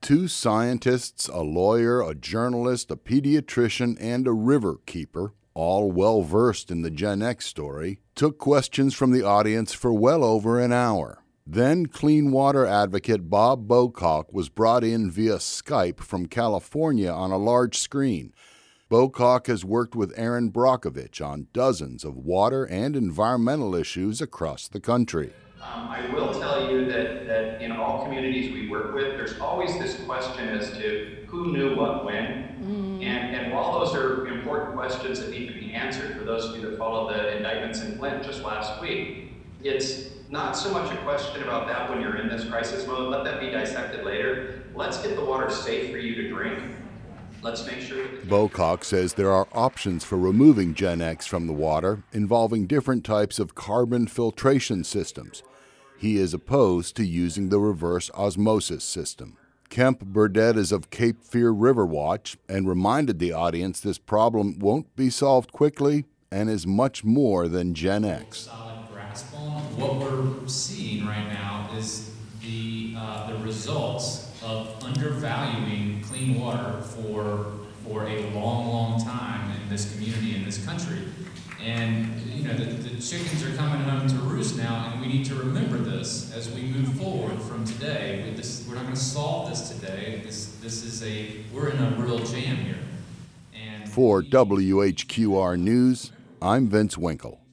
2 scientists, a lawyer, a journalist, a pediatrician, and a river keeper, all well-versed in the Gen X story, took questions from the audience for well over an hour. Then clean water advocate Bob Bocock was brought in via Skype from California on a large screen. Bocock has worked with Aaron Brockovich on dozens of water and environmental issues across the country. I will tell you that in all communities we work with, there's always this question as to who knew what when. And while those are important questions that need to be answered for those of you that followed the indictments in Flint just last week, it's not so much a question about that when you're in this crisis mode. Let that be dissected later. Let's get the water safe for you to drink. Let's make sure that Bocock says there are options for removing Gen X from the water involving different types of carbon filtration systems. He is opposed to using the reverse osmosis system. Kemp Burdett is of Cape Fear River Watch and reminded the audience this problem won't be solved quickly and is much more than Gen X. Solid grasp on what we're seeing right now is the results of undervaluing clean water for a long time in this community, in this country. And the chickens are coming home to roost now, and we need to remember this as we move forward from today. We're not going to solve this today. We're in a real jam here. For WHQR News, I'm Vince Winkle.